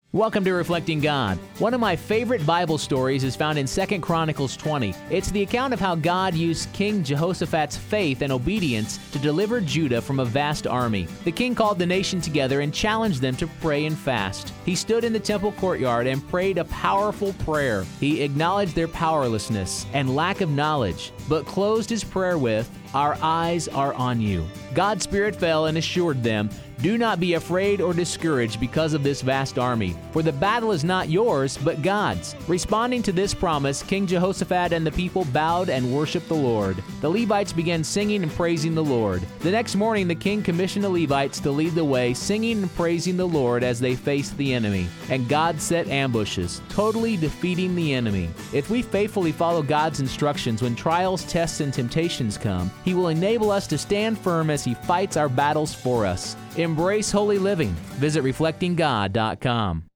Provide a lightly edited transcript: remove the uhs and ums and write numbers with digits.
Welcome to Reflecting God. One of my favorite Bible stories is found in 2 Chronicles 20. It's the account of how God used King Jehoshaphat's faith and obedience to deliver Judah from a vast army. The king called the nation together and challenged them to pray and fast. He stood in the temple courtyard and prayed a powerful prayer. He acknowledged their powerlessness and lack of knowledge, but closed his prayer with, "Our eyes are on you." God's Spirit fell and assured them, "Do not be afraid or discouraged because of this vast army, for the battle is not yours, but God's." Responding to this promise, King Jehoshaphat and the people bowed and worshiped the Lord. The Levites began singing and praising the Lord. The next morning, the king commissioned the Levites to lead the way, singing and praising the Lord as they faced the enemy. And God set ambushes, totally defeating the enemy. If we faithfully follow God's instructions when trials, tests, and temptations come, He will enable us to stand firm as He fights our battles for us. Embrace holy living. Visit reflectinggod.com.